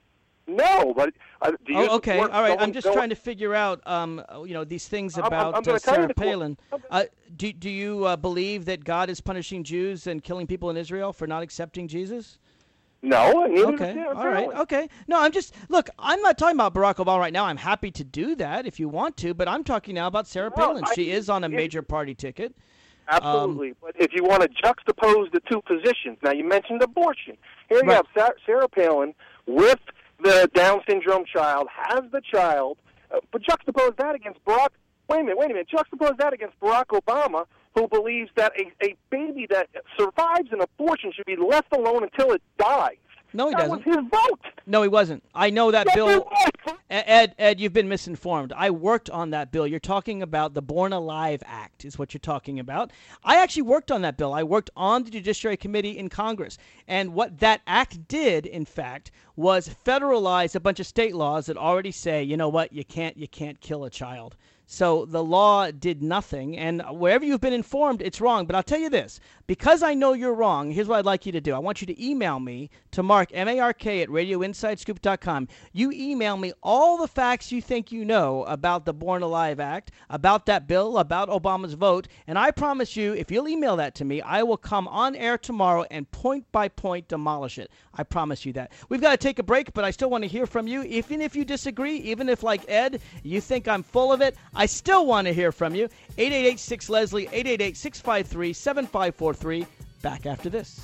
No, but uh, do you oh, okay, support all right. going, I'm just going, trying to figure out, um, you know, these things I'm- about I'm gonna uh, tell you Sarah the- Palin. Uh, do do you uh, believe that God is punishing Jews and killing people in Israel for not accepting Jesus? No, neither okay, does Sarah all right, Palin. okay. No, I'm just look. I'm not talking about Barack Obama right now. I'm happy to do that if you want to, but I'm talking now about Sarah No, Palin. I- She is on a it- major party ticket. Absolutely. Um, but if you want to juxtapose the two positions, now you mentioned abortion. Here you Right. have Sa- Sarah Palin with the Down syndrome child, has the child, uh, but juxtapose that against Barack. Wait a minute, wait a minute. Juxtapose that against Barack Obama, who believes that a, a baby that survives an abortion should be left alone until it dies. No, he that doesn't. was his vote. No, he wasn't. I know that Yes, bill. he was. Ed, Ed, you've been misinformed. I worked on that bill. You're talking about the Born Alive Act is what you're talking about. I actually worked on that bill. I worked on the Judiciary Committee in Congress. And what that act did, in fact, was federalize a bunch of state laws that already say, you know what, you can't you can't kill a child. So the law did nothing, and wherever you've been informed, it's wrong. But I'll tell you this, because I know you're wrong, here's what I'd like you to do. I want you to email me to Mark, M A R K, at radio inside scoop dot com. You email me all the facts you think you know about the Born Alive Act, about that bill, about Obama's vote, and I promise you, if you'll email that to me, I will come on air tomorrow and point by point demolish it. I promise you that. We've got to take a break, but I still want to hear from you. Even if you disagree, even if, like Ed, you think I'm full of it, I still want to hear from you. eight eight eight six Leslie, eight eight eight, six five three, seven five four three. Back after this.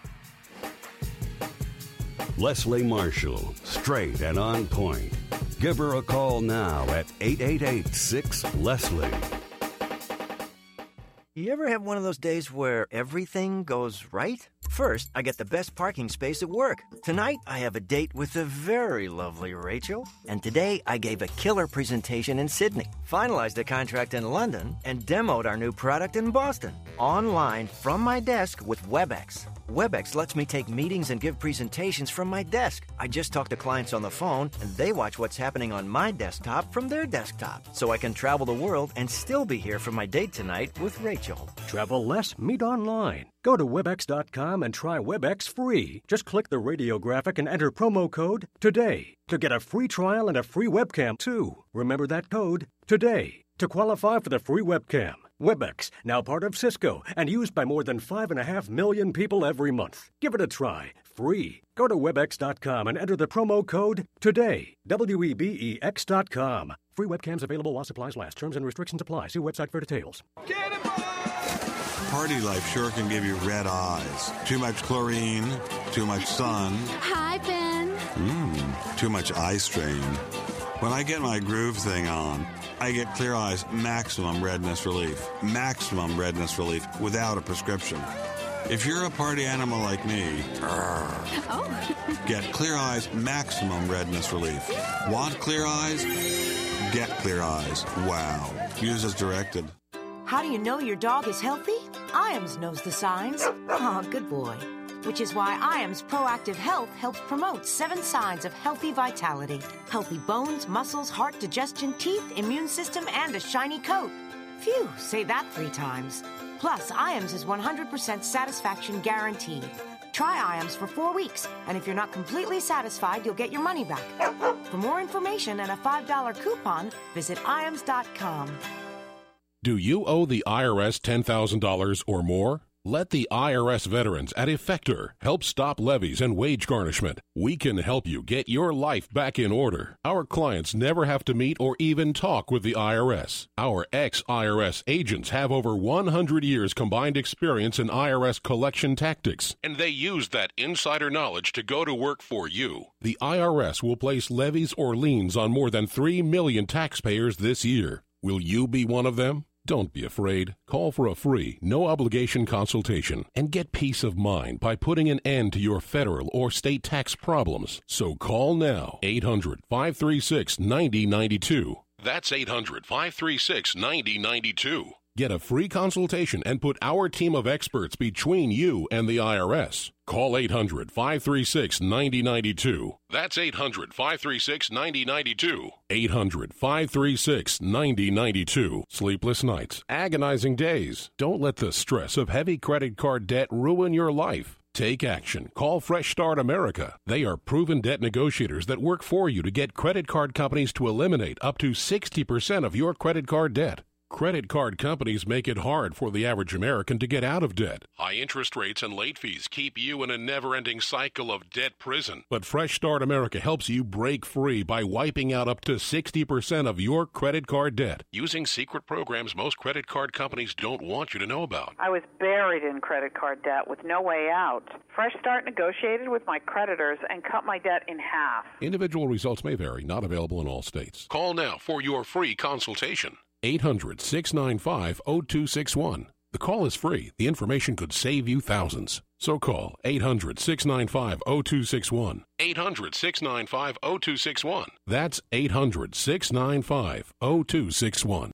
Leslie Marshall, straight and on point. Give her a call now at eight eight eight, six, Leslie. You ever have one of those days where everything goes right? First, I get the best parking space at work. Tonight, I have a date with the very lovely Rachel. And today, I gave a killer presentation in Sydney, finalized a contract in London, and demoed our new product in Boston. Online from my desk with WebEx. WebEx lets me take meetings and give presentations from my desk. I just talk to clients on the phone, and they watch what's happening on my desktop from their desktop. So I can travel the world and still be here for my date tonight with Rachel. Travel less, meet online. Go to webex dot com and try WebEx free. Just click the radio graphic and enter promo code TODAY to get a free trial and a free webcam, too. Remember that code, TODAY, to qualify for the free webcam. WebEx, now part of Cisco and used by more than five and a half million people every month. Give it a try, free. Go to webex dot com and enter the promo code TODAY, W E B E X dot com. Free webcams available while supplies last. Terms and restrictions apply. See website for details. Party life sure can give you red eyes. Too much chlorine, too much sun. Hi, Ben. Mmm, too much eye strain. When I get my Groove thing on, I get Clear Eyes Maximum Redness Relief. Maximum Redness Relief without a prescription. If you're a party animal like me, Oh. get Clear Eyes Maximum Redness Relief. Want Clear Eyes? Get Clear Eyes. Wow. Use as directed. How do you know your dog is healthy? I A M S knows the signs. Oh, good boy. Which is why I A M S Proactive Health helps promote seven signs of healthy vitality. Healthy bones, muscles, heart, digestion, teeth, immune system, and a shiny coat. Phew, say that three times. Plus, I A M S is one hundred percent satisfaction guaranteed. Try I A M S for four weeks, and if you're not completely satisfied, you'll get your money back. For more information and a five dollar coupon, visit I A M S dot com. Do you owe the I R S ten thousand dollars or more? Let the I R S veterans at Effector help stop levies and wage garnishment. We can help you get your life back in order. Our clients never have to meet or even talk with the I R S. Our ex-I R S agents have over one hundred years combined experience in I R S collection tactics, and they use that insider knowledge to go to work for you. The I R S will place levies or liens on more than three million taxpayers this year. Will you be one of them? Don't be afraid. Call for a free, no-obligation consultation and get peace of mind by putting an end to your federal or state tax problems. So call now, eight hundred, five three six, nine zero nine two. That's eight hundred, five three six, nine zero nine two. Get a free consultation and put our team of experts between you and the I R S. Call eight hundred, five three six, nine zero nine two. That's eight hundred, five three six, nine zero nine two. eight hundred, five three six, nine zero nine two. Sleepless nights, agonizing days. Don't let the stress of heavy credit card debt ruin your life. Take action. Call Fresh Start America. They are proven debt negotiators that work for you to get credit card companies to eliminate up to sixty percent of your credit card debt. Credit card companies make it hard for the average American to get out of debt. High interest rates and late fees keep you in a never-ending cycle of debt prison. But Fresh Start America helps you break free by wiping out up to sixty percent of your credit card debt using secret programs most credit card companies don't want you to know about. I was buried in credit card debt with no way out. Fresh Start negotiated with my creditors and cut my debt in half. Individual results may vary, not available in all states. Call now for your free consultation. eight hundred, six nine five, zero two six one. The call is free. The information could save you thousands. So call eight hundred, six nine five, zero two six one. eight hundred, six nine five, zero two six one. That's eight hundred, six nine five, zero two six one.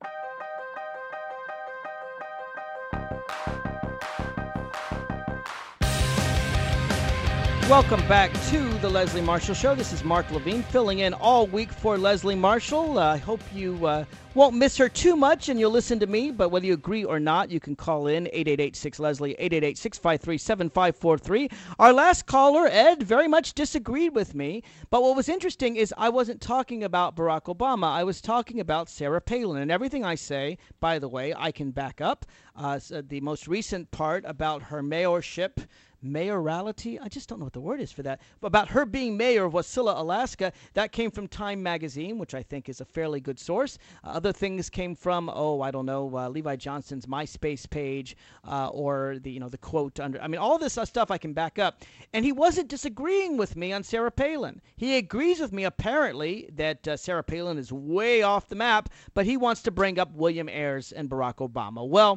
Welcome back to the Leslie Marshall Show. This is Mark Levine filling in all week for Leslie Marshall. I uh, hope you uh, won't miss her too much and you'll listen to me, but whether you agree or not, you can call in eight eight eight, six Leslie, eight eight eight, six five three, seven five four three. Our last caller, Ed, very much disagreed with me, but what was interesting is I wasn't talking about Barack Obama. I was talking about Sarah Palin, and everything I say, by the way, I can back up. Uh, so the most recent part about her mayorship, mayoralty, I just don't know what the word is for that, but about her being mayor of Wasilla, Alaska, that came from Time Magazine, which I think is a fairly good source. Uh, other things came from, oh, I don't know, uh, Levi Johnson's MySpace page, uh, or the, you know, the quote under, I mean, all this stuff I can back up. And he wasn't disagreeing with me on Sarah Palin. He agrees with me, apparently, that uh, Sarah Palin is way off the map, but he wants to bring up William Ayers and Barack Obama. Well,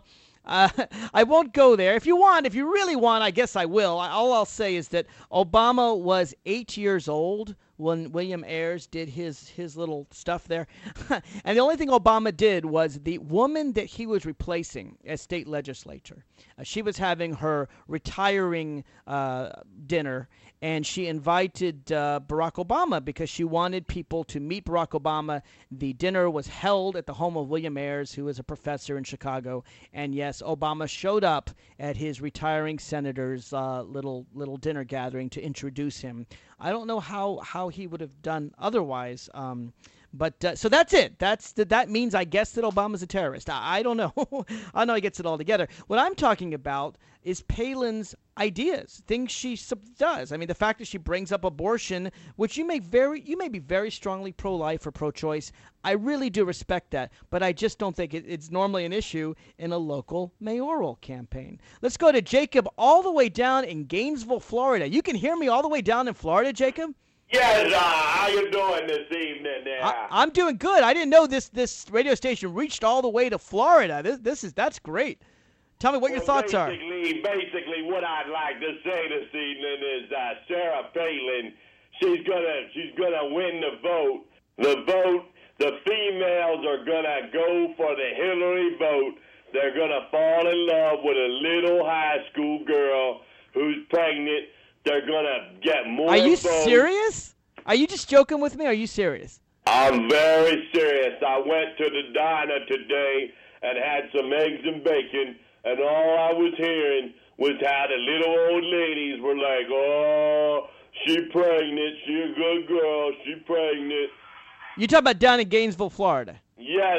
Uh, I won't go there. If you want, if you really want, I guess I will. All I'll say is that Obama was eight years old when William Ayers did his, his little stuff there. And the only thing Obama did was the woman that he was replacing as state legislature, uh, she was having her retiring uh, dinner, and she invited uh, Barack Obama because she wanted people to meet Barack Obama. The dinner was held at the home of William Ayers, who is a professor in Chicago. And yes, Obama showed up at his retiring senator's uh, little little dinner gathering to introduce him. I don't know how, how he would have done otherwise. Um, But uh, so that's it. That's the, that means I guess that Obama's a terrorist. I, I don't know. I know he gets it all together. What I'm talking about is Palin's ideas, things she sub- does. I mean, the fact that she brings up abortion, which you may very you may be very strongly pro-life or pro-choice. I really do respect that, but I just don't think it, it's normally an issue in a local mayoral campaign. Let's go to Jacob all the way down in Gainesville, Florida. You can hear me all the way down in Florida, Jacob? Yes, uh, how you doing this evening there? I, I'm doing good. I didn't know this this radio station reached all the way to Florida. This this is that's great. Tell me what well, your thoughts are. Basically, basically, what I'd like to say this evening is uh, Sarah Palin. She's gonna she's gonna win the vote. The vote. The females are gonna go for the Hillary vote. They're gonna fall in love with a little high school girl who's pregnant. They're going to get more Are you votes. serious? Are you just joking with me? Or are you serious? I'm very serious. I went to the diner today and had some eggs and bacon, and all I was hearing was how the little old ladies were like, oh, she pregnant, she a good girl, she pregnant. You talking about down in Gainesville, Florida? Yes,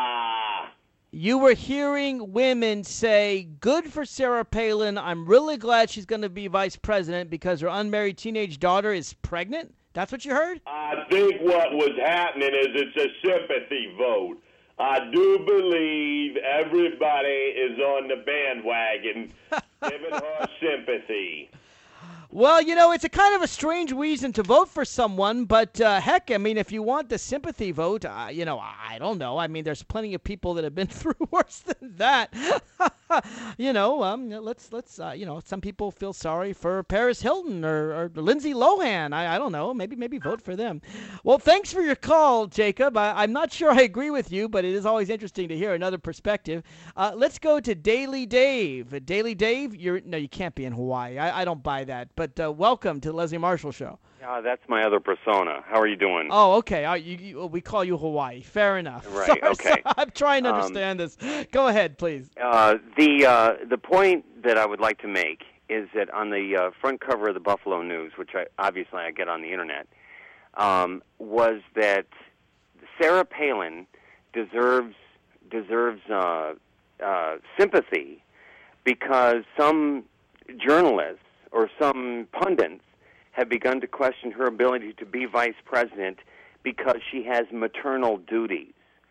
ah. You were hearing women say, good for Sarah Palin. I'm really glad she's going to be vice president because her unmarried teenage daughter is pregnant? That's what you heard? I think what was happening is it's a sympathy vote. I do believe everybody is on the bandwagon giving her sympathy. Well, you know, it's a kind of a strange reason to vote for someone, but uh, heck, I mean, if you want the sympathy vote, uh, you know, I don't know. I mean, there's plenty of people that have been through worse than that. you know, um, let's let's uh, you know, some people feel sorry for Paris Hilton or, or Lindsay Lohan. I, I don't know. Maybe maybe vote for them. Well, thanks for your call, Jacob. I, I'm not sure I agree with you, but it is always interesting to hear another perspective. Uh, let's go to Daily Dave. Daily Dave, you're no, you can't be in Hawaii. I, I don't buy that. But uh, welcome to the Leslie Marshall Show. Yeah, that's my other persona. How are you doing? Oh, okay. Uh, you, you, we call you Hawaii. Fair enough. Right. Sorry, okay. sorry. I'm trying to understand um, this. Go ahead, please. Uh, the uh, the point that I would like to make is that on the uh, front cover of the Buffalo News, which I, obviously I get on the internet, um, was that Sarah Palin deserves deserves uh, uh, sympathy because some journalists or some pundits have begun to question her ability to be vice president because she has maternal duties.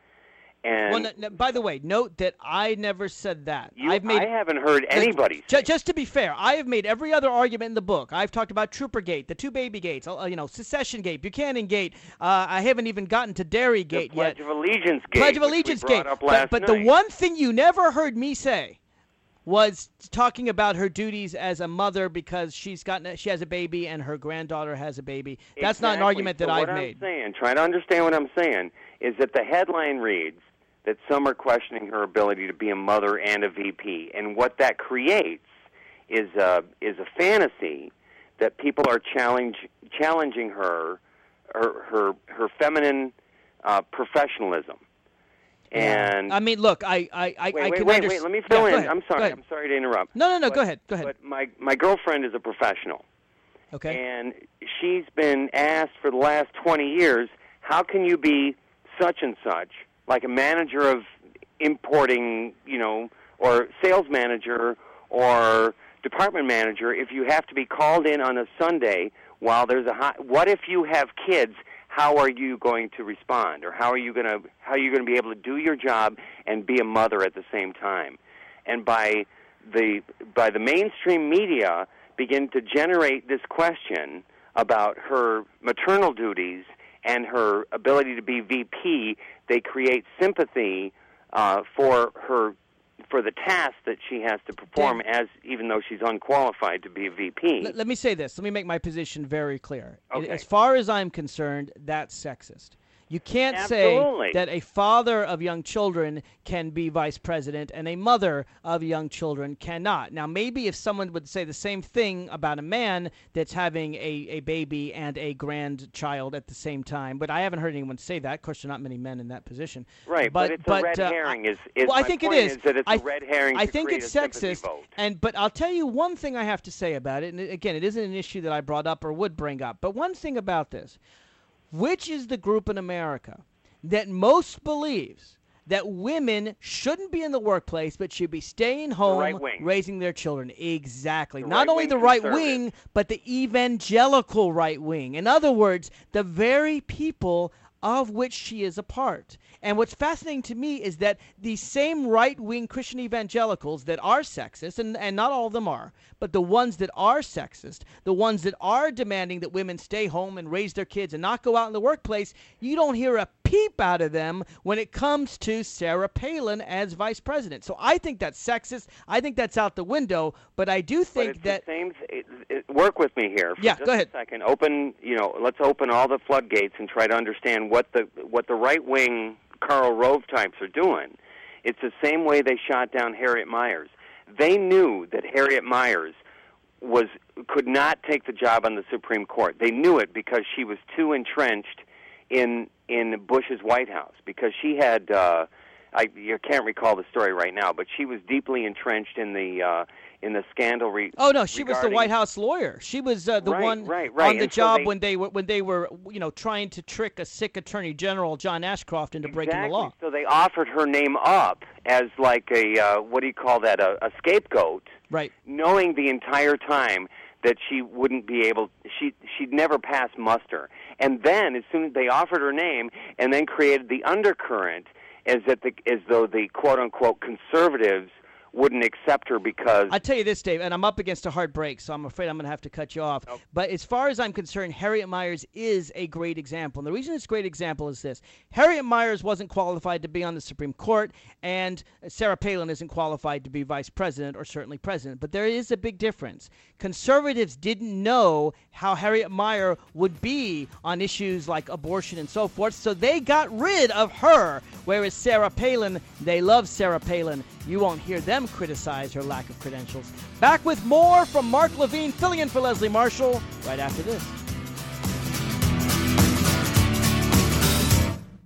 And well, no, no, by the way, note that I never said that. you, I've made, I haven't heard anybody Just, just to be fair, I have made every other argument in the book. I've talked about Troopergate, the two baby gates, uh, you know, Secession Gate, Buchanan Gate. Uh, I haven't even gotten to Dairy Gate the Pledge yet. of Allegiance Gate. Pledge of which Allegiance we brought Gate. Up last but but the night. one thing you never heard me say was talking about her duties as a mother because she's gotten she has a baby and her granddaughter has a baby. That's not an Exactly. argument that so I've what made. I'm saying, try to understand what I'm saying, is that the headline reads that some are questioning her ability to be a mother and a V P, and what that creates is a is a fantasy that people are challenge challenging her her her, her feminine uh, professionalism. And I mean, look, I I, I, wait, I wait, can wait, under- wait. Let me fill Yeah, go in. ahead. I'm Go sorry. ahead. I'm sorry to interrupt. No, no, no. But, go ahead. Go ahead. But my my girlfriend is a professional. Okay. And she's been asked for the last twenty years, how can you be such and such, like a manager of importing, you know, or sales manager or department manager, if you have to be called in on a Sunday while there's a hot, what if you have kids? How are you going to respond, or how are you going to how are you going to be able to do your job and be a mother at the same time? And by the by the mainstream media begin to generate this question about her maternal duties and her ability to be V P, they create sympathy uh, for her for the task that she has to perform, Dan, as even though she's unqualified to be a V P. Let, let me say this. Let me make my position very clear. Okay. As far as I'm concerned, that's sexist. You can't Absolutely. say that a father of young children can be vice president and a mother of young children cannot. Now, maybe if someone would say the same thing about a man that's having a, a baby and a grandchild at the same time, but I haven't heard anyone say that. Of course, there are not many men in that position. Right, but, but it's but, a red uh, herring. Is, is well, I my think point it is. is that it's I, a red herring I to think create it's a sympathy sexist. vote. And but I'll tell you one thing I have to say about it, and again, it isn't an issue that I brought up or would bring up, but one thing about this, which is the group in America that most believes that women shouldn't be in the workplace but should be staying home right wing. raising their children. Exactly. The Not only right-wing the right conservative. wing, but the evangelical right wing. In other words, the very people of which she is a part. And what's fascinating to me is that the same right-wing Christian evangelicals that are sexist, and, and not all of them are, but the ones that are sexist, the ones that are demanding that women stay home and raise their kids and not go out in the workplace, you don't hear a peep out of them when it comes to Sarah Palin as vice president. So I think that's sexist. I think that's out the window, but I do think but it's that... The same it, it, work with me here for yeah, just go ahead. a second. Open, you know, let's open all the floodgates and try to understand what the what the right-wing Karl Rove types are doing. It's the same way they shot down Harriet Miers. They knew that Harriet Miers was could not take the job on the Supreme Court. They knew it because she was too entrenched in in Bush's White House, because she had uh, I you can't recall the story right now, but she was deeply entrenched in the uh, in the scandal. Re- Oh no, she was the regarding- White House lawyer. She was uh, the Right, one right, right. on the And so job they- when they were when they were you know trying to trick a sick Attorney General John Ashcroft into breaking the Exactly. law. So they offered her name up as like a uh, what do you call that? A, a scapegoat. Right. Knowing the entire time that she wouldn't be able, she she'd never pass muster. And then, as soon as they offered her name, and then created the undercurrent, as that the as though the quote unquote conservatives wouldn't accept her because I tell you this, Dave, and I'm up against a hard break, so I'm afraid I'm going to have to cut you off. Oh. But as far as I'm concerned, Harriet Miers is a great example. And the reason it's a great example is this. Harriet Miers wasn't qualified to be on the Supreme Court, and Sarah Palin isn't qualified to be vice president or certainly president. But there is a big difference. Conservatives didn't know how Harriet Miers would be on issues like abortion and so forth, so they got rid of her, whereas Sarah Palin, they love Sarah Palin. You won't hear them criticize her lack of credentials. Back with more from Mark Levine, filling in for Leslie Marshall, right after this.